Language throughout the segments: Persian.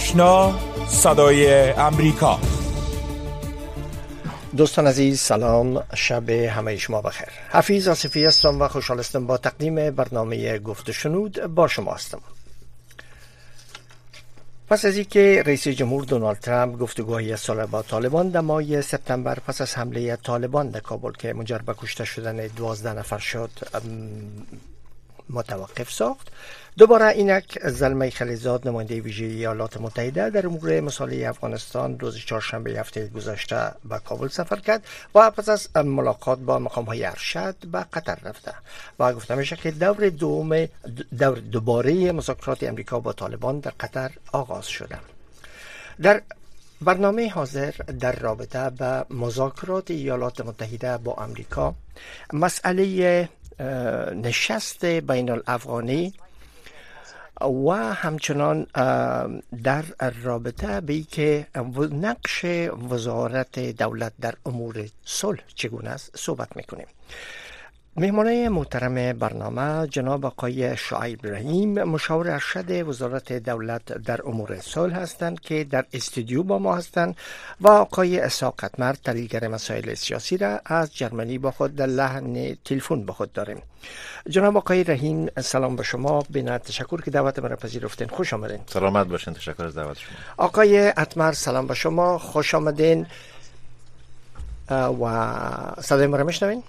آشنا صدای امریکا. دوستان عزیز سلام، شب همه شما بخیر. حفیظ آصفی هستم و خوشحال هستم با تقدیم برنامه گفت و شنود با شما هستم. پس از اینکه رئیس جمهور دونالد ترامپ گفتگوهای صلح با طالبان در ماه سپتامبر پس از حمله طالبان در کابل که منجر به کشته شدن 12 نفر شد متوقف ساخت، دوباره اینک زلمه خلیزاد نماینده ویژه ایالات متحده در امور مصالحه افغانستان روز چهارشنبه هفته گذشته به کابل سفر کرد و پس از ملاقات با مقام‌های ارشد به قطر رفته و گفته میشه که دور دوباره مذاکرات امریکا با طالبان در قطر آغاز شده. در برنامه حاضر در رابطه به مذاکرات ایالات متحده با امریکا، مسئله نشست بین الافغانی و همچنان در رابطه به که نقش وزارت دولت در امور صلح چگونه است صحبت میکنیم. مهمانای محترم برنامه جناب آقای شعیب رحیم، مشاور ارشد وزارت دولت در امور صلح هستند که در استودیو با ما هستند و آقای اسحاق قطمر، تحلیلگر مسائل سیاسی را از جرمنی با خود در لحن تلفن با خود داریم. جناب آقای رحیم سلام به شما، بنا تشکر که دعوت مرا پذیرفتین، خوش آمدین. سلامت باشین، تشکر از دعوت شما. آقای قطمر سلام به شما، خوش آمدین و صدای ما را میشنوین؟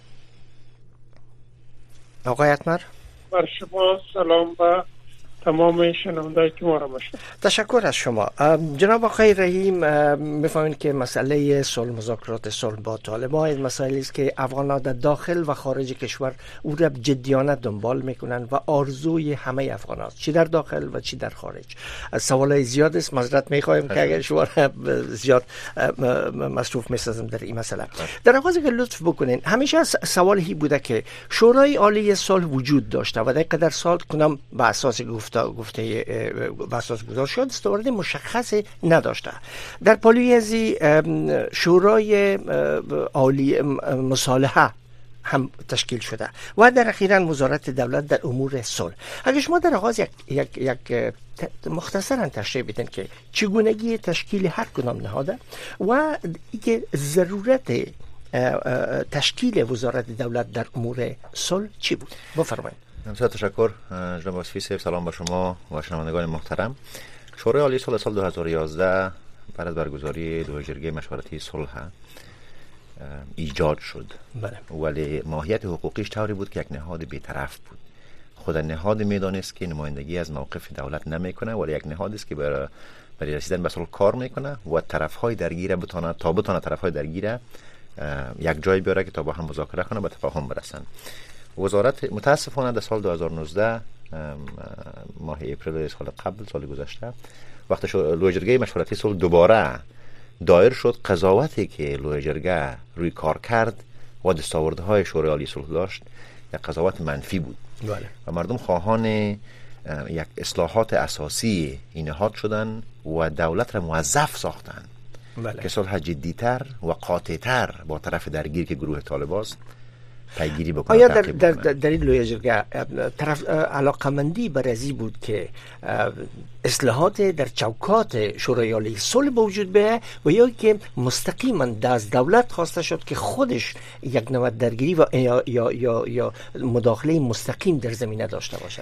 آقای قطمر بر شما سلام و تمام شنوندگان که ما را میشنوند. تشکر از شما. جناب آقای رحیم، میفهمین که مسئله صلح، مذاکرات صلح با طالبان مسئله است که افغانان در داخل و خارج کشور او را جدیانه دنبال میکنن و آرزوی همه افغانان است، چی در داخل و چی در خارج. سوالای زیاد است، معذرت میخوایم که اگر شما زیاد مصروف میسازم در این مسئله. در آغاز که لطف بکنین، همیشه سوالی بوده که شورای عالی صلح وجود داشته و در قدر سال کنم به اساس گفته بساس گذار شد استوارد مشخص نداشته. در پالوی از شورای عالی مصالحه هم تشکیل شده و در اخیراً وزارت دولت در امور صلح. اگر شما در آغاز یک مختصراً تشریح بدین که چگونگی تشکیل هر کدام نهاده و اینکه ضرورت تشکیل وزارت دولت در امور صلح چی بود؟ بفرمایید. بسیار تشکر جناب آصفی صاحب، سلام به شما و شنوندگان محترم. شورای عالی صلح سال 2011 بعد از برگزاری دو جرگه مشورتی صلح ایجاد شد. بله. ولی ماهیت حقوقیش طوری بود که یک نهاد بی‌طرف بود. خود نهاد میدانست که نمایندگی از موقف دولت نمیکنه، ولی یک نهاد است که برای رسیدن به صلح کار میکنه و طرف‌های درگیر بتونه طرف‌های درگیر یک جای بیاره که تا با هم مذاکره کنه به تفاهم برسن. وزارت متاسفانه در سال 2019 ماه اپریل سال قبل، سال گذشته، وقتی لوی جرگه مشورتی صلح دوباره دایر شد، قضاوتی که لوی جرگه روی کار کرد و دستاوردهای شورای عالی صلح داشت یک قضاوت منفی بود. بله. و مردم خواهان یک اصلاحات اساسی این نهاد شدن و دولت را موظف ساختن. بله. که صلح جدی‌تر و قاطع‌تر با طرف درگیر که گروه طالبان است پیگیری بکنه. آیا در این لوی جرگه علاقمندی برازی بود که اصلاحات در چوکات شورای عالی صلح به وجود بیاید و یا که مستقیما از دولت خواسته شد که خودش یک نوع درگیری و یا مداخله مستقیم در زمینه داشته باشد؟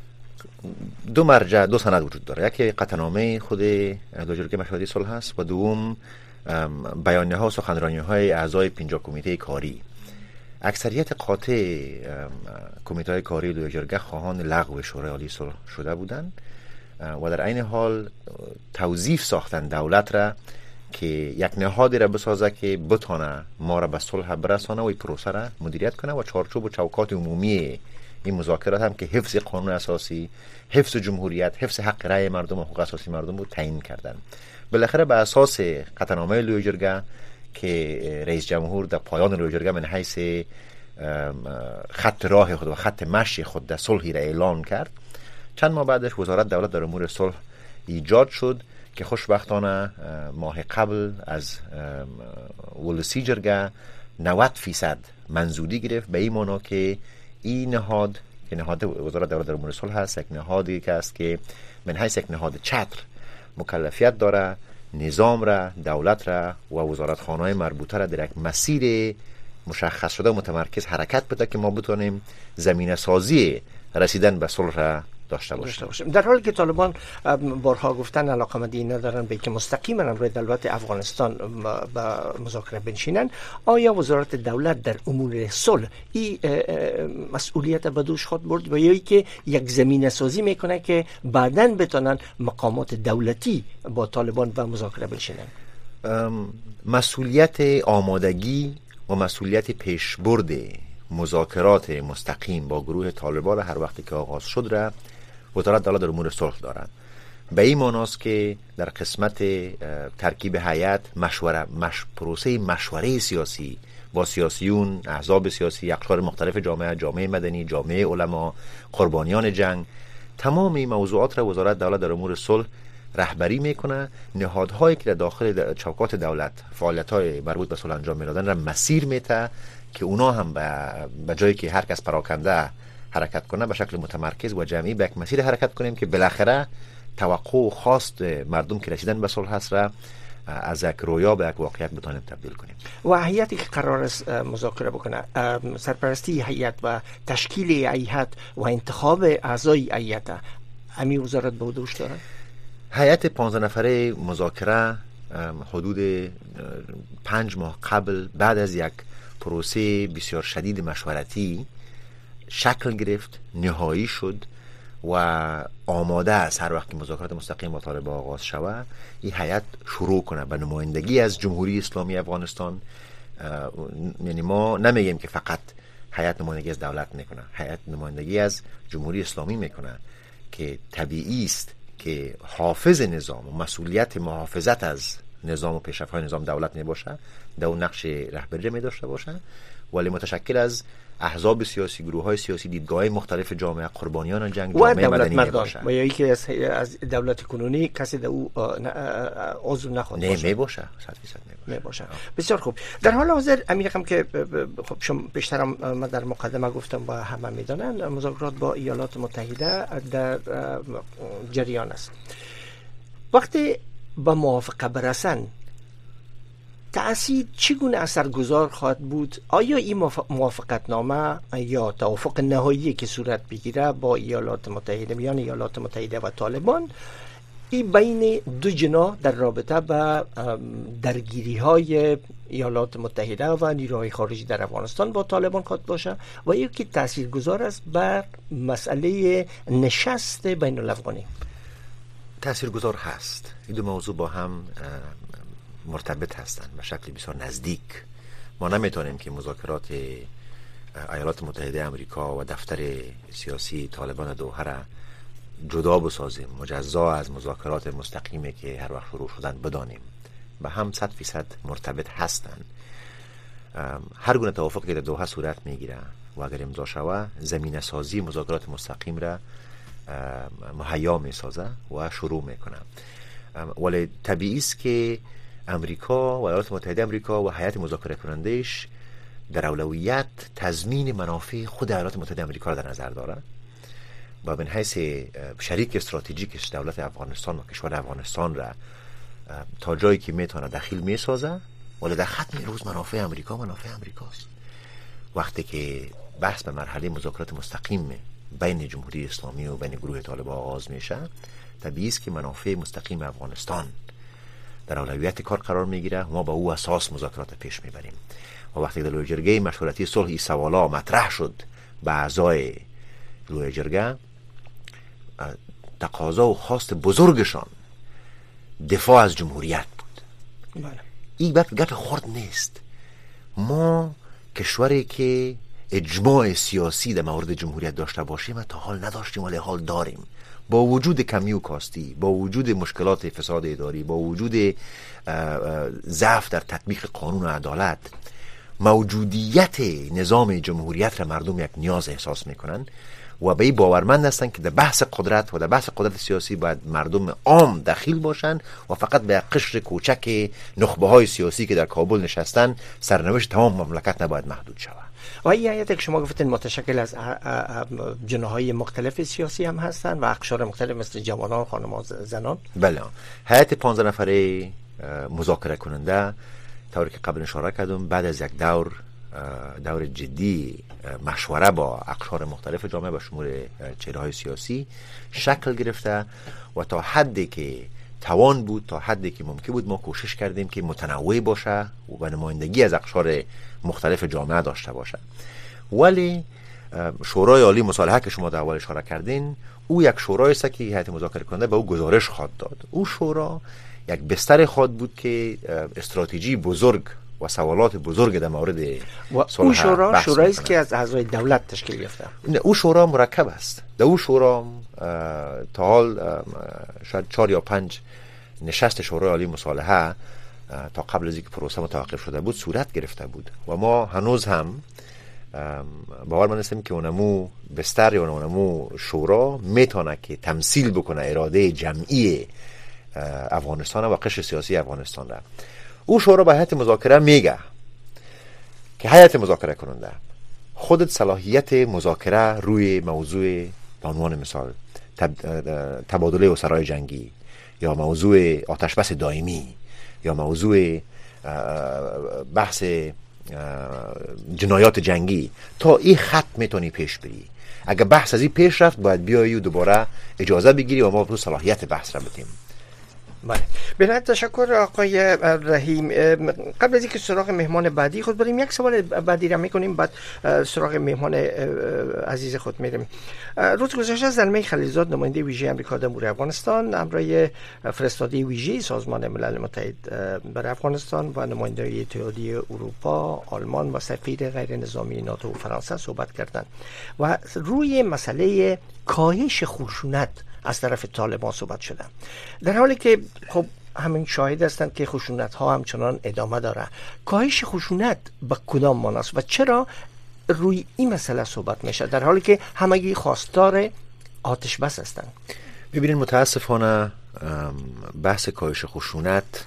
دو سند وجود داره. یکی قطعنامه خود لوی جرگه مشورتی صلح هست و دوم بیانیه ها و سخنرانی های اعضای 50 کمیته کاری. اکثریت قاطع کمیته های کاری لوی جرگه خواهان لغو شورای عالی صلح شده بودند و در عین حال توظیف ساختن دولت را که یک نهادی را بسازه که بتونه ما را به صلح برسانه و این پروسه را مدیریت کنه و چارچوب و چوکات عمومی این مذاکرات هم که حفظ قانون اساسی، حفظ جمهوریت، حفظ حق رأی مردم و حقوق اساسی مردم رو تعیین کردن. بالاخره به اساس قطعنامه لوی جرگه که رئیس جمهور در پایان لوی جرگه من حیث خط راه خود و خط مشی خود در صلحی را اعلان کرد، چند ماه بعدش وزارت دولت در امور صلح ایجاد شد که خوشبختانه ماه قبل از ولسی جرگه 90% منظوری گرفت، به این معنا که این نهاد که نهاد وزارت دولت در امور صلح هست، یک نهادی که است که من حیث یک نهاد چتر مکلفیت داره نظام را، دولت را و وزارتخانه‌های مربوطه را در یک مسیر مشخص شده و متمرکز حرکت بده که ما بتونیم زمینه سازی رسیدن به صلح را داشته باشیم. در حالی که طالبان بارها گفتن علاقمندی ندارن به که مستقیما روی دولت افغانستان با مذاکره بنشینن، آیا وزارت دولت در امور صلح این مسئولیت به دوش خود برد و یا که یک زمینه سازی میکنه که بعداً بتونن مقامات دولتی با طالبان و مذاکره بنشینن؟ مسئولیت آمادگی و مسئولیت پیشبرد مذاکرات مستقیم با گروه طالبان هر وقتی که آغاز شد را وزارت دولت در امور صلح دارند. به این معناست که در قسمت ترکیب هیئت پروسه مشوره سیاسی با سیاسیون، احزاب سیاسی، اقشار مختلف جامعه مدنی، جامعه علما، قربانیان جنگ، تمام این موضوعات را وزارت دولت در امور صلح رهبری میکنه. نهادهایی که در داخل چوکات دولت فعالیت‌های مربوط به صلح انجام میدادن را مسیر میده که اونا هم به جایی که هر کس پراکنده حرکت کنه به شکل متمرکز و جمعی به یک مسیر حرکت کنیم که بالاخره توقع و خواست مردم که رسیدن به صلح هست را از یک رویا به یک واقعیت بتونیم تبدیل کنیم. و هیئتی که قرار است مذاکره بکنه، سرپرستی هیئت و تشکیل هیئت و انتخاب اعضای هیئت امی وزارت به دوش داره؟ هیئت 15 نفره مذاکره حدود 5 ماه قبل بعد از یک پروسه بسیار شدید مشورتی شکل گرفت، نهایی شد و آماده است هر وقت که مذاکرات مستقیم با طالبان آغاز شود این هیئت شروع کنه به نمایندگی از جمهوری اسلامی افغانستان. یعنی ما نمیگیم که فقط هیئت نمایندگی از دولت میکنه، هیئت نمایندگی از جمهوری اسلامی میکنه که طبیعی است که حافظ نظام و مسئولیت محافظت از نظام و پیشرفت‌های نظام دولت میباشه، در اون نقش رهبری می داشته باشه، ولی متشکل از احزاب سیاسی، گروه‌های سیاسی، دیدگاه‌های مختلف جامعه، قربانیان جنگ، جامعه مدنی میباشه. و یا اینکه از دولت کنونی کسی در او عضو نخواهد باشه. میباشه 100% میباشه. بسیار خوب. در حال حاضر امیرم که خب شما بیشتر ما در مقدمه گفتم و همه میدونن مذاکرات با ایالات متحده در جریان است. وقتی به موافقه برسن تأثیر چگونه اثرگذار خواهد بود؟ آیا این موافقت نامه یا توافق نهایی که صورت بگیره با ایالات متحده، میان ایالات متحده و طالبان، این بین دو جناح در رابطه به درگیری های ایالات متحده و نیروهای خارجی در افغانستان با طالبان خواهد باشه و یکی تاثیرگذار است بر مسئله نشست بین الافغانی؟ تاثیرگذار هست. این دو موضوع با هم مرتبط هستند به شکل بسیار نزدیک. ما نمیتونیم که مذاکرات ایالات متحده آمریکا و دفتر سیاسی طالبان دوحه را جدا بسازیم، مجزا از مذاکرات مستقیمی که هر وقت شروع شدن بدانیم. به هم 100% مرتبط هستند. هر گونه توافقی که در دوحه صورت میگیره و اگر امضا شود زمینه سازی مذاکرات مستقیم را مهیا میسازه و شروع میکنه. ولی طبیعی است که امریکا و ایالات متحده امریکا و هیئت مذاکره کنندهش در اولویت تضمین منافع خود ایالات متحده امریکا را در نظر داره و من حیث شریک استراتژیکش دولت افغانستان و کشور افغانستان را تا جایی که میتونه دخیل میسازه، ولی در ختم روز منافع امریکاست. وقتی که بحث به مرحله مذاکرات مستقیم بین جمهوری اسلامی و بین گروه طالبان آغاز میشه، طبیعی است که منافع مستقیم افغانستان در اولویت کار قرار میگیره. ما با او اساس مذاکرات پیش میبریم و وقتی در لوی جرگه مشورتی صلح این سوالا مطرح شد به اعضای لوی جرگه، تقاضا و خواست بزرگشان دفاع از جمهوریت بود. این گپ خرد نیست. ما کشوری که اجماع سیاسی در مورد جمهوریت داشته باشیم تا حال نداشتیم ولی حال داریم. با وجود کمی و کاستی، با وجود مشکلات فساد اداری، با وجود ضعف در تطبیق قانون و عدالت، موجودیت نظام جمهوریت را مردم یک نیاز احساس میکنن و به این باورمند هستند که در بحث قدرت و در بحث قدرت سیاسی باید مردم عام دخیل باشن و فقط به قشر کوچک نخبه های سیاسی که در کابل نشستن سرنوشت تمام مملکت نباید محدود شود. و این هیئتی که شما گفتین متشکل از جناح‌های مختلف سیاسی هم هستن و اقشار مختلف مثل جوانان، خانم‌ها، زنان؟ بله. هیئت 15 نفره مذاکره کننده طوری که قبل اشاره کردم بعد از یک دور جدی مشوره با اقشار مختلف جامعه به شمول چهره‌های سیاسی شکل گرفته و تا حدی که توان بود، تا حدی که ممکن بود، ما کوشش کردیم که متنوع باشه و نمایندگی از اقشار مختلف جامعه داشته باشه. ولی شورای عالی مصالحه که شما در اول اشاره کردین، او یک شورای است که هیئت مذاکره کننده به او گزارش خواهد داد. او شورا یک بستر خواهد بود که استراتژی بزرگ و سوالات بزرگ در مورد او شورا شورایی است که از اعضای دولت تشکیل یافته. نه، او شورا مرکب است. در او شورا تا حال شاید 4 یا 5 نشست شورای عالی مصالحه تا قبل از اینکه پروسه متوقف شده بود صورت گرفته بود و ما هنوز هم باورمند هستیم که اونمو بستر یا اونمو شورا میتونه که تمثیل بکنه اراده جمعی افغانستان و قشر سیاسی افغانستان را. او شورا به هیئت مذاکره میگه که هیئت مذاکره کننده خودت صلاحیت مذاکره روی موضوع به عنوان مثال تبادله اسرای جنگی یا موضوع آتش بس دائمی یا موضوع بحث جنایات جنگی تا این خط میتونی پیش بری. اگر بحث از این پیش رفت باید بیایی و دوباره اجازه بگیری و ما تو صلاحیت بحث را بدیم. بله. بنابراین تشکر آقای رحیم. قبل از اینکه سراغ مهمان بعدی خود بریم یک سوال بعدی را میکنیم، بعد سراغ مهمان عزیز خود میریم. روز گذشته زلمه خلیلزاد نماینده ویژه آمریکا در امور افغانستان همراه فرستاده ویژه سازمان ملل متحد برای افغانستان و نمایندگان اتحادیه اروپا، آلمان و سفیر غیر نظامی ناتو و فرانسه صحبت کردند و روی مسئله کاهش خشونت از طرف طالبان صحبت شده، در حالی که خب همین شاهد هستند که خشونت ها همچنان ادامه داره. کاهش خشونت به کدام معناست و چرا روی این مسئله صحبت میشه در حالی که همگی خواستار آتش بس هستند؟ ببینید متاسفانه بحث کاهش خشونت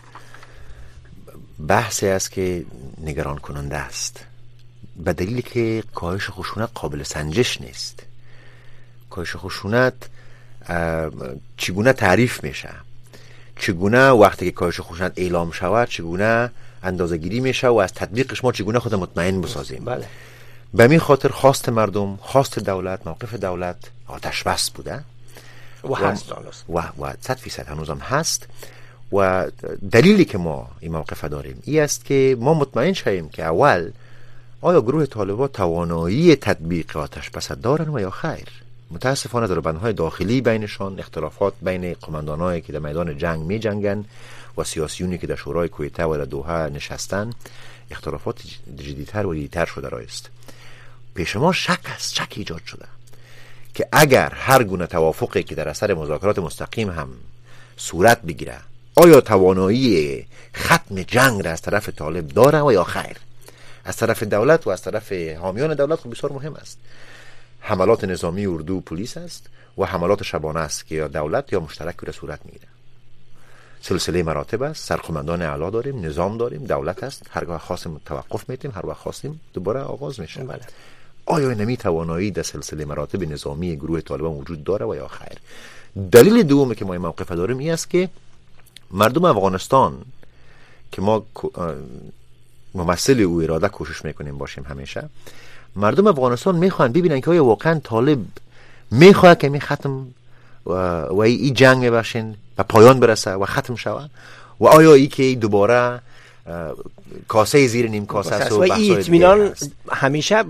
بحثی است که نگران کننده است، به دلیلی که کاهش خشونت قابل سنجش نیست. کاهش خشونت چگونه تعریف میشه، چگونه وقتی که کاهش خشونت اعلام شود چگونه اندازه گیری میشه و از تطبیقش ما چگونه خود مطمئن بسازیم. بله. به می خاطر خواست مردم، خواست دولت، موقف دولت آتش بس بوده و هست و 100% هنوزم هست و دلیلی که ما این موقف داریم این است که ما مطمئن شویم که اول آیا گروه طالبان توانایی تطبیق آتش بس دارن و یا خیر. متاسفانه ضربان‌های داخلی بینشان، اختلافات بین قماندانایی که در میدان جنگ می جنگن و سیاسیونی که در شورای کویته و در دوحه نشستن، اختلافات جدیدتر و جدیدتر شده است. پیش ما شک ایجاد شده که اگر هر گونه توافقی که در اثر مذاکرات مستقیم هم صورت بگیره آیا توانایی ختم جنگ را از طرف طالب داره و یا خیر. از طرف دولت و از طرف حامیان دولت خب بسیار مهم است. حملات نظامی اردو و پلیس است و حملات شبانه است که یا دولت یا مشترک را صورت میگیره. سلسله مراتب است، سرقماندان اعلی داریم، نظام داریم، دولت است، هرگاه خواستیم توقف میتیم، هر وقت خواستیم دوباره آغاز میشه. بله. آیا نمی توانایی در سلسله مراتب نظامی گروه طالبان وجود داره و یا خیر؟ دلیل دومی که ما این موقف داریم این است که مردم افغانستان که ما ممثل او اراده کوشش میکنیم باشیم همیشه، مردم افغانستان میخوان ببینن که آیا واقعا طالب میخواد که می ختم و این جنگ میباشین و پایان برسه و ختم شود و آیا ای که دوباره کاسه زیر نیم کاسه است و این اطمینان همیشه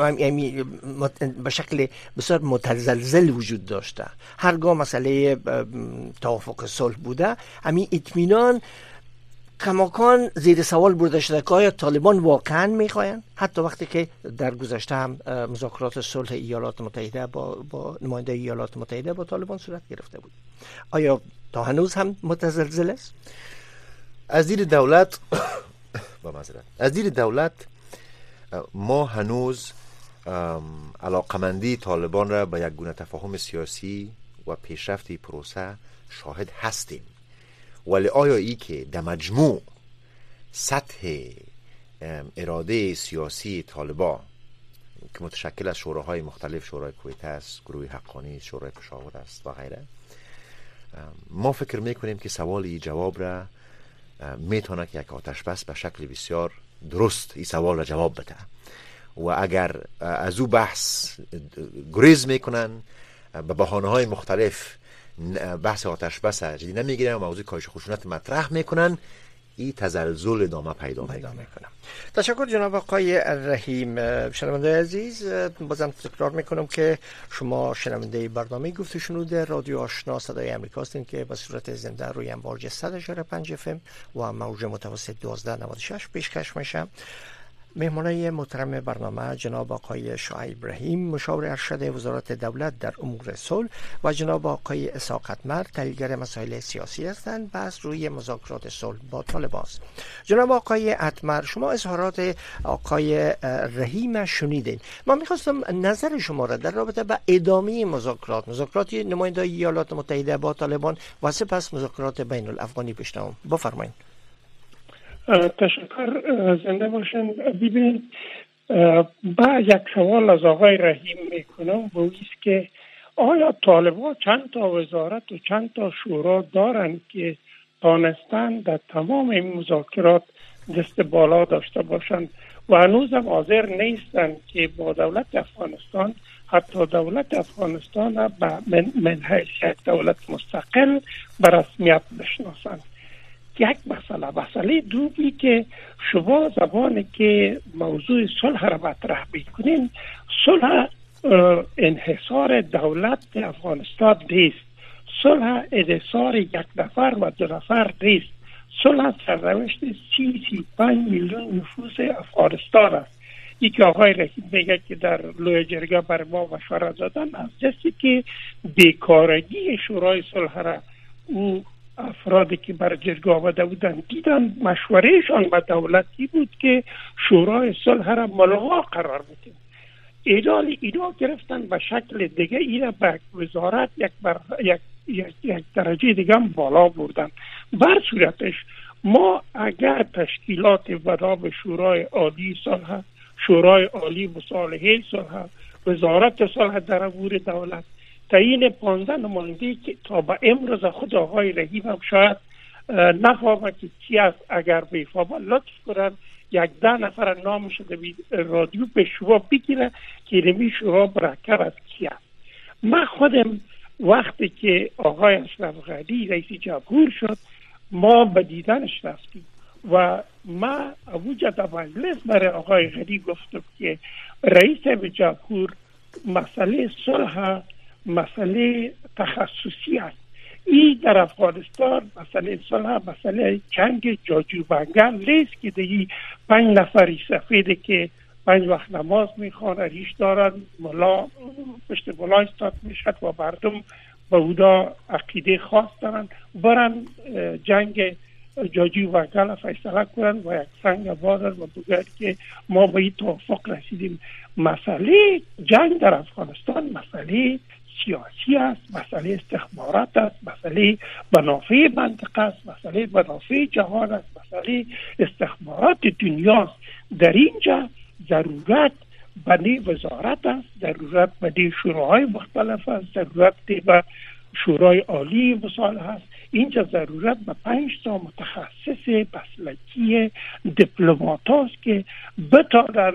به شکل بسیار متزلزل وجود داشته. هرگاه مسئله توافق صلح بوده همین اطمینان کماکان زیر سوال برده شده که آیا طالبان واقعا میخواین، حتی وقتی که در گذشته هم مذاکرات صلح ایالات متحده با نماینده ایالات متحده با طالبان صورت گرفته بود. آیا تا هنوز هم متزلزل است؟ از دید دولت با معذرت، از دید دولت ما هنوز علاقمندی طالبان را به یک گونه تفاهم سیاسی و پیشرفت پروسه شاهد هستیم، ولی آیا ای که در مجموع سطح اراده سیاسی طالبان که متشکل از شوراهای مختلف، شورای کویت است، گروه حقانی، شورای پشاور است و غیره، ما فکر میکنیم که سوال ای جواب را میتونه که یک آتش بس به شکل بسیار درست این سوال را جواب بده و اگر از او بحث گریز میکنن به بهانه های مختلف بحث آتش بس جدی نمیگیرن و موضوع کاهش خشونت مطرح میکنن، این تزلزل ادامه پیدا میکنه. تشکر جناب آقای رحیم. شنونده عزیز، بازم تکرار میکنم که شما شنونده برنامه گفت و شنود رادیو آشنا صدای امریکا هستین که به صورت زنده روی امواج 100.5 FM و موج متوسط 1296 پیشکش میشه. مهمانای محترم برنامه جناب آقای شعیب رحیم، مشاور ارشد وزارت دولت در امور صلح، و جناب آقای اسحاق اتمر، تحلیلگر مسائل سیاسی هستند. بحث روی مذاکرات صلح با طالبان است. جناب آقای اتمر، شما اظهارات آقای رحیم شنیدین. ما میخواستم نظر شما را در رابطه با ادامه مذاکرات نماینده ایالات متحده با طالبان و سپس مذاکرات بین الافغانی بشنوم. بفرمایید. تشکر، زنده باشن. ببینید، با یک سوال از آقای رحیم میکنم و ایست که آیا طالبان چند تا وزارت و چند تا شورا دارن که دانستن در تمام این مذاکرات دست بالا داشته باشند و هنوزم حاضر نیستن که با دولت افغانستان، حتی دولت افغانستان را من حیث یک دولت مستقل به رسمیت بشناسند؟ یک مسئله دومی که شما زبانی که موضوع صلح را مطرح میکنین، صلح انحصار دولت افغانستان نیست، صلح انحصار یک نفر و دو نفر نیست، صلح سرنوشت 35 میلیون نفوس افغانستان است. ای که آقای رحیم میگه که در لوی جرگه بر ما مشورت دادن از جستی که بیکارگی شورای صلح را او افرادی که بر جرگه آمده بودن دیدن، مشورهشان به دولتی بود که شورای صلح را ملغا قرار بدیم. اینا گرفتن به شکل دیگه اینا به وزارت یک درجه دیگه هم بالا بردن. بر صورتش ما اگر تشکیلات به شورای عالی صلح، شورای عالی مصالحه صلح، وزارت صلح در امور دولت، تعیین 15 نماینده که تا به امروز خود آقای رحیم هم شاید نفهمه که چی است، اگر بفهمه لطف کنن 10 نفر نام شده رادیو به شما بگیره که نمی شما مرکب از کی است. من خودم وقتی که آقای اشرف غنی رئیس جمهور شد ما به دیدنش رفتیم و ما اوجه در مجلس برای آقای غنی گفتم که رئیس جمهور مسئله صلح مسئله تخصصی است. این در افغانستان مسئله صلح مسئله جنگ جاجو بنگل نیست که دیگه 5 نفری سفیده که 5 وقت نماز میخوانه ریش دارن ملا پشت ملا استاد میشد و مردم به اودا عقیده خاص دارن برن جنگ جاجو بنگل فیصله کنن و یک سنگ بادن و بگن که ما به این توافق رسیدیم. مسئله جنگ در افغانستان مسئله سیاسی است، مسئله استخبارات است، مسئله منافع منطقه است، مسئله منافع جهان است، مسئله استخبارات دنیاست. در اینجا ضرورت به وزارت است، ضرورت به شوراهای مختلف است، ضرورت به شورای عالی مصالحه است. اینجا ضرورت به 5 تا متخصص مسلکی دیپلمات است که بتوانند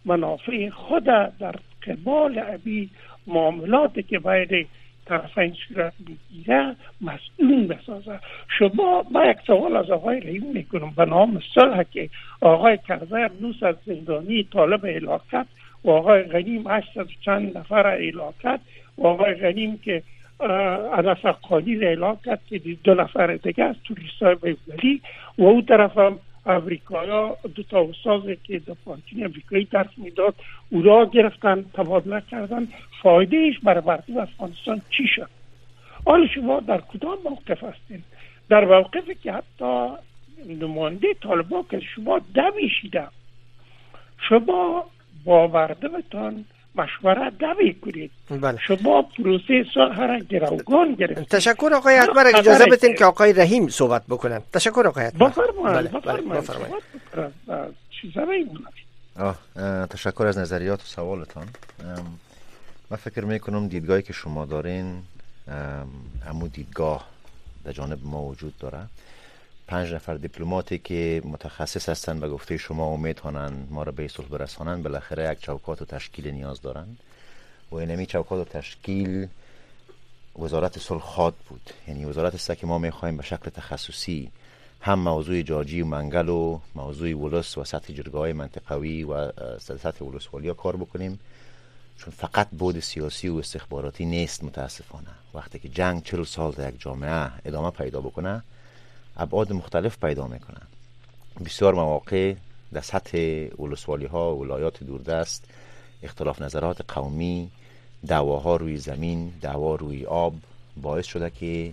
منافع خود در قبال ابی معاملاتی که باید طرفین صورت میگیره مسئول بسازه. شما با یک سوال از آقای رحیم میکنم به نام صلح که آقای کرزی 900 زندانی طالب اعلام کرد و آقای غنیم 800 چند نفر اعلام کرد و آقای غنیم که انس حقانی اعلام کرد که 2 نفر دیگه از توریستای بین‌المللی و اون طرف هم امریکایا 2 تا استاد که در پانتین امریکایی درس میداد او را گرفتن تبادله کردن. فایده ایش برای مردم افغانستان چی شد؟ حالا شما در کدام موقف هستین؟ در موقفی که حتی نماینده طالبان که شما دمیشیدن، شما با مردمتان مشورت نمی کنید. بله. شما پروسه صلح را گروگان گرفتید. تشکر آقای اکبر. اجازه بدین که آقای رحیم صحبت بکنن. تشکر آقای اکبر. بفرمایید. تشکر از نظریات و سوالتان. من فکر میکنم دیدگاهی که شما دارین همون دیدگاه در جانب ما وجود داره. 5 نفر دیپلماتی که متخصص هستن به گفته شما و میتونن ما را به صلح برسانن، بالاخره یک چوکات و تشکیل نیاز دارن و اینمی چوکات و تشکیل وزارت صلح خواد بود. یعنی وزارت است که ما میخوایم به شکل تخصصی هم موضوع جاجی و منگل و موضوع ولس و سطح جرگه‌های منطقوی و سطح ولسوالی‌ها کار بکنیم، چون فقط بود سیاسی و استخباراتی نیست. متاسفانه وقتی که جنگ 40 سال در یک جامعه ادامه پیدا بکنه ابعاد مختلف پیدا میکنه. بسیار مواقع در سطح ولسوالی‌ها و ولایات دوردست اختلاف نظرات قومی، دعواها روی زمین، دعوا روی آب باعث شده که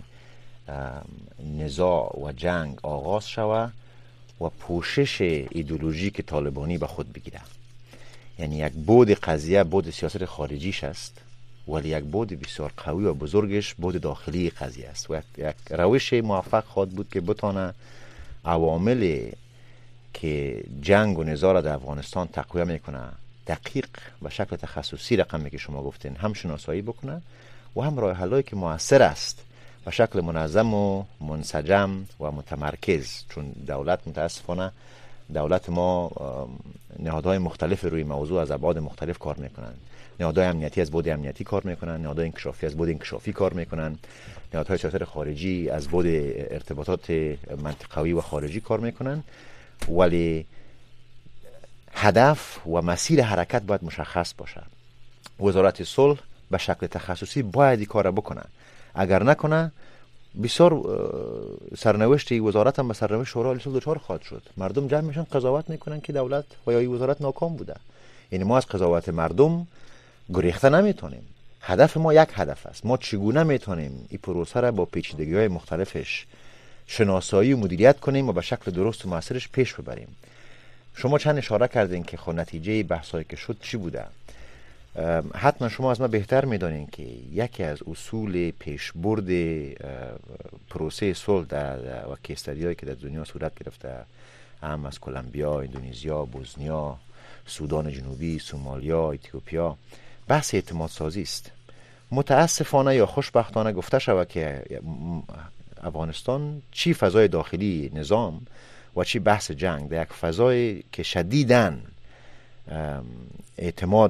نزاع و جنگ آغاز شود و پوشش ایدئولوژیک طالبانی به خود بگیره. یعنی یک بود قضیه بود سیاست خارجیش است، ولی یک بود بسیار قوی و بزرگش بود داخلی قضیه است و یک روش موفق خواهد بود که بتانه عوامل که جنگ و نزاع را در افغانستان تقویه میکنه دقیق و شکل تخصصی رقمی که شما گفتین هم شناسایی بکنه و هم راه حلایی که مؤثر است و شکل منظم و منسجم و متمرکز. چون دولت متاسفانه دولت ما نهادهای مختلف روی موضوع از ابعاد مختلف کار میکنن. نهادهای امنیتی از بود امنیتی کار میکنن، نهادهای انکشافی از بود انکشافی کار میکنن، نهادهای سیاست خارجی از بود ارتباطات منطقوی و خارجی کار میکنن، ولی هدف و مسیر حرکت باید مشخص باشه. وزارت صلح به شکل تخصصی باید این کار بکنه. اگر نکنه بسیار سرنوشت وزارت هم به سرنوشت شورای صلح دچار خواهد شد. مردم جمع میشن قضاوت میکنن که دولت و یا وزارت ناکام بوده. یعنی ما از قضاوت مردم گریخته نمیتونیم. هدف ما یک هدف است. ما چگونه میتونیم این پروسه را با پیچیدگی‌های مختلفش شناسایی و مدیریت کنیم و به شکل درست و موثرش پیش ببریم. شما چند اشاره کردین که خب نتیجه بحثایی که شد چی بوده؟ حتما شما از ما بهتر میدانین که یکی از اصول پیشبرد پروسه صلح و کیس‌استادی‌هایی که در دنیا صورت گرفته، هم از کلمبیا، اندونزیا، بوسنیا، سودان جنوبی، سومالیا، اتیوپیا، بحث اعتماد سازی است. متاسفانه یا خوشبختانه گفته شود که افغانستان چی فضای داخلی نظام و چی بحث جنگ در یک فضای که شدیداً اعتماد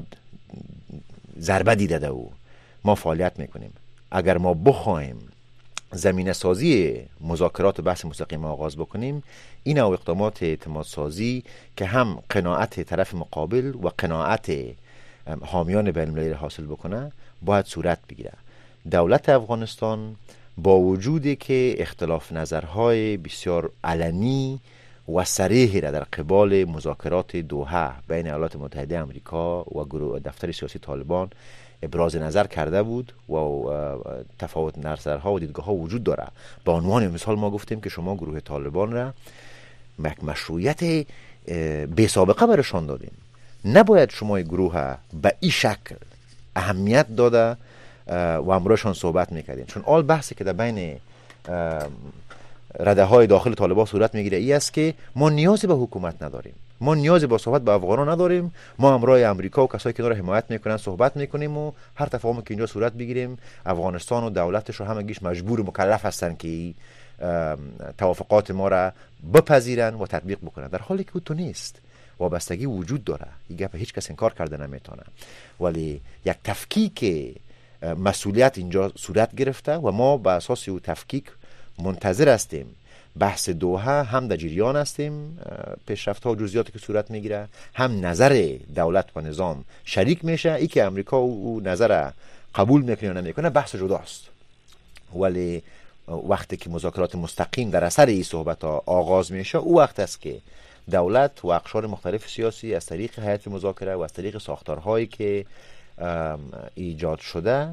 ضربه دیده و ما فعالیت میکنیم. اگر ما بخوایم زمینه سازی مذاکرات و بحث مستقیم آغاز بکنیم، این او اقدامات اعتماد سازی که هم قناعت طرف مقابل و قناعت حامیان بین المللی حاصل بکنه باید صورت بگیره. دولت افغانستان با وجودی که اختلاف نظرهای بسیار علنی و صریح را در قبال مذاکرات دوحه بین ایالات متحده آمریکا و دفتر سیاسی طالبان ابراز نظر کرده بود و تفاوت نظرها و دیدگاه‌ها وجود داره. به عنوان مثال ما گفتیم که شما گروه طالبان را مشروعیت بی سابقه برشان دادین. نباید شما گروه به این شکل اهمیت داده و امروزشان صحبت میکردین، چون آل بحثی که در بین رده های داخل طالبان صورت میگیره ای است که ما نیازی به حکومت نداریم، ما نیازی با صحبت با افغانان نداریم، ما همراه امریکا و کسایی که اینا رو حمایت میکنن صحبت میکنیم و هر تفاهمی که اینجا صورت بگیریم افغانستان و دولتش رو همگیش مجبور و مکلف هستن که توافقات ما را بپذیرن و تطبیق بکنن، در حالی که تو نیست. وابستگی وجود داره، این گپ هیچ کس انکار کرده نمیتونه، ولی یک تفکیک مسئولیت اینجا صورت گرفته و ما به اساس او تفکیک منتظر هستیم. بحث دوحه هم در جریان هستیم، پیشرفت‌ها و جزئیاتی که صورت میگیره، هم نظر دولت و نظام شریک میشه. ای که امریکا او نظر قبول میکنه یا نمیکنه بحث جداست، ولی وقتی که مذاکرات مستقیم در اثر این صحبت‌ها آغاز میشه، او وقت است که دولت و اقشار مختلف سیاسی از طریق هیئت مذاکره و از طریق ساختارهایی که ایجاد شده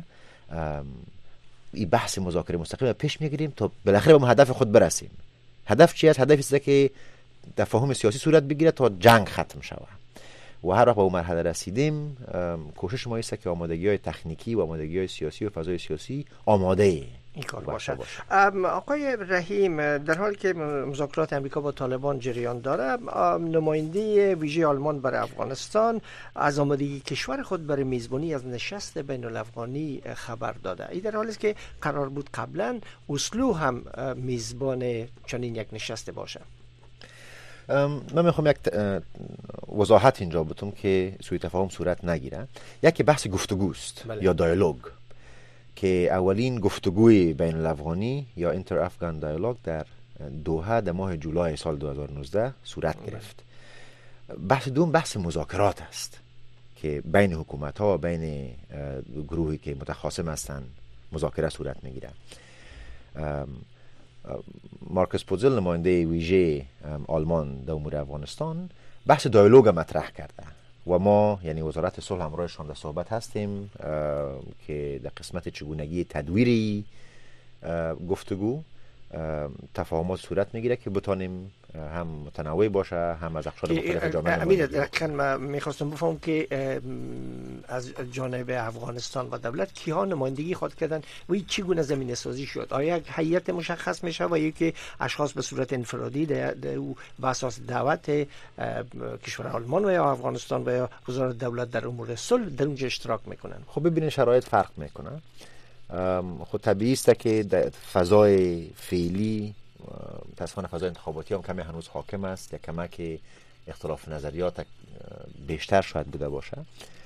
این بحث مذاکره مستقیم پیش میگیریم تا بالاخره به هدف خود برسیم. هدف چی است؟ هدفی است که تفاهم سیاسی صورت بگیره تا جنگ ختم شود. و هر وقت به اون مرحله رسیدیم کوشش ما است که آمادگی‌های تکنیکی و آمادگی‌های سیاسی و فضای سیاسی آماده این کار باشه. آقای رحیم، در حالی که مذاکرات امریکا با طالبان جریان داره، نماینده ویژه آلمان برای افغانستان از آمادگی کشور خود برای میزبانی از نشست بین الافغانی خبر داده. این در حالی است که قرار بود قبلا اسلو هم میزبان چنین یک نشست باشه. من میخوام یک وضاحت اینجا بتونم که سوء تفاهم صورت نگیره. یکی بحث گفتگوست یا دیالوگ که اولین گفتگوی بین الافغانی یا اینتر افغان دیالوگ در دوحه در ماه جولای سال 2019 صورت گرفت. بحث دوم بحث مذاکرات است که بین حکومت ها و بین گروهی که متخاصم هستند مذاکره صورت میگیره. مارکوس پوزل نماینده ویژه آلمان در امور افغانستان بحث دیالوگ مطرح کرده و ما یعنی وزارت صلح همراهشان در صحبت هستیم که در قسمت چگونگی تدویری گفتگو تفاهمات صورت میگیره که بتانیم هم متنوع باشه هم از اقشار مختلف جامعه. امیر، دقیقاً میخواستم بفهم که از جانب افغانستان و دولت کیها نمایندگی خود کردن و چگونه زمینه سازی شد؟ آیا یک هیئت مشخص میشه و یا که اشخاص به صورت انفرادی در بر اساس دعوت کشور آلمان و یا افغانستان و یا وزارت دولت در امور صلح در اونجا اشتراک میکنن؟ خب ببینید شرایط فرق میکنه. خود طبیعی است که در فضای فعلی متاسفانه فضای انتخاباتی هم کمی هنوز حاکم است یا کمک اختلاف نظریات بیشتر شاید بوده باشه.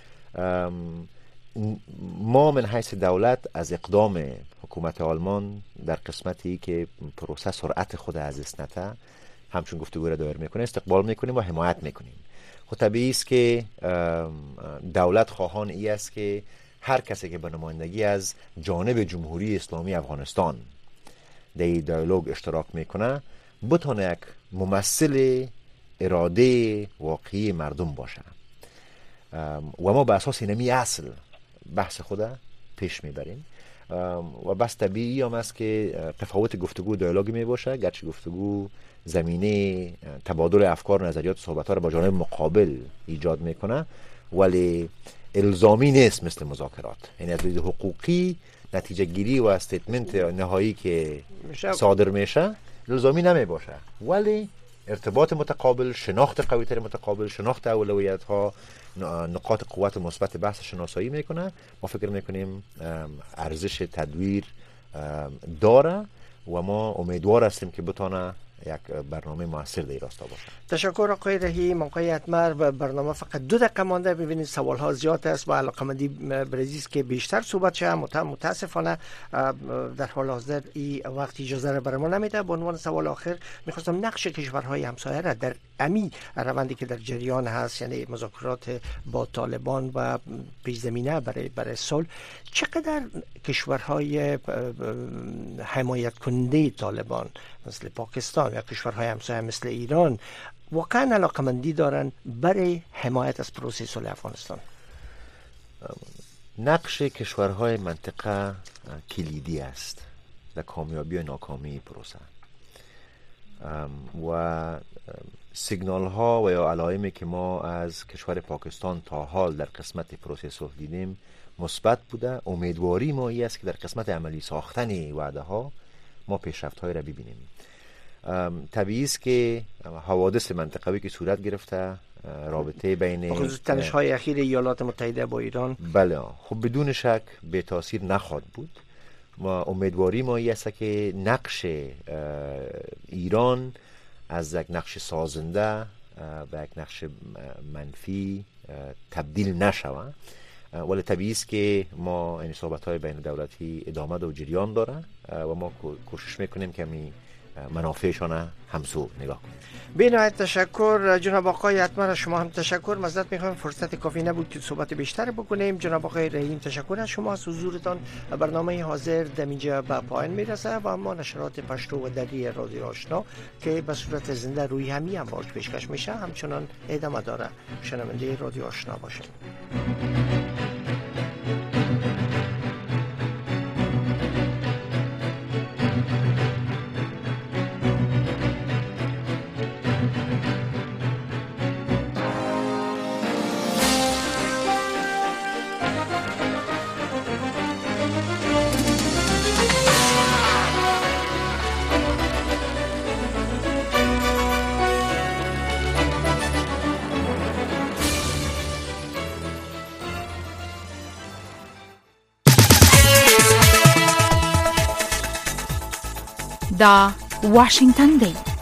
ما من حیث دولت از اقدام حکومت آلمان در قسمتی که پروسه سرعت خود از اسنته همچون گفتگو را دایر میکنه استقبال میکنیم و حمایت میکنیم. خود طبیعی است که دولت خواهان ای است که هر کسی که به نمایندگی از جانب جمهوری اسلامی افغانستان در دیالوگ اشتراک میکنه بتونه یک ممثل اراده واقعی مردم باشه و ما به اساس اینمی اصل بحث خود پیش میبریم و بس طبیعی هم است که تفاوت گفتگو دیالوگ می باشه، گرچه گفتگو زمینه تبادل افکار و نظریات و صحبت‌ها را با جانب مقابل ایجاد میکنه ولی الزامی نیست مثل مذاکرات. یعنی از دید حقوقی نتیجه گیری و استیتمنت نهایی که صادر میشه الزامی نمی باشه ولی ارتباط متقابل، شناخت قوی‌تر متقابل، شناخت اولویت ها، نقاط قوت مثبت بحث شناسایی میکنه. ما فکر میکنیم ارزش تدویر داره و ما امیدوار هستیم که بتونه یک برنامه موثر در راستا باشه. تشکر آقای رحیم. آقای اتمر، برنامه فقط 2 دقیقه مانده. ببینید سوال ها زیاد است و علاقمندی برزیست که بیشتر صحبت شه. متاسفانه در حال حاضر این وقت اجازه را برای ما نمیده. به عنوان سوال آخر میخواستم نقش کشورهای همسایه را در امی روندی که در جریان هست، یعنی مذاکرات با طالبان و پیش زمینه برای صلح، چقدر کشورهای حمایت کننده طالبان مثل پاکستان یا کشورهای همسایه مثل ایران واقعا علاقمندی دارن برای حمایت از پروسه صلح افغانستان؟ نقش کشورهای منطقه کلیدی است در کامیابی و ناکامی پروسه و سیگنال ها و یا علائمی که ما از کشور پاکستان تا حال در قسمت پروسه صلح دیدیم مثبت بوده. امیدواری ما این است که در قسمت عملی ساختن وعده ها ما پیشرفت های را ببینیم. طبیعی است که حوادث منطقوی که صورت گرفته، رابطه بین خصوص تنش های اخیر ایالات متحده با ایران، بله خب بدون شک به تاثیر نخواهد بود. ما امیدواری ما این است که نقش ایران از یک نقش سازنده به یک نقش منفی تبدیل نشود ولی طبیعی است که ما این صحبت‌های بین دولتی ادامه و جریان داره و ما کوشش میکنیم که می منافعشان همسو نگاه کنیم. بینایت تشکر جناب آقای اتمر. شما هم تشکر. معذرت میخوایم فرصت کافی نبود که صحبت بیشتر بکنیم. جناب آقای رحیم تشکر از شما. از حضورتان برنامه حاضر در اینجا به پایان میرسه و اما نشرات پشتو و دری رادیو آشنا که به صورت زنده روی همی امواج پیشکش میشه همچنان ادامه داره. شنونده رادیو آشنا باشید. دا واشنگتن دی.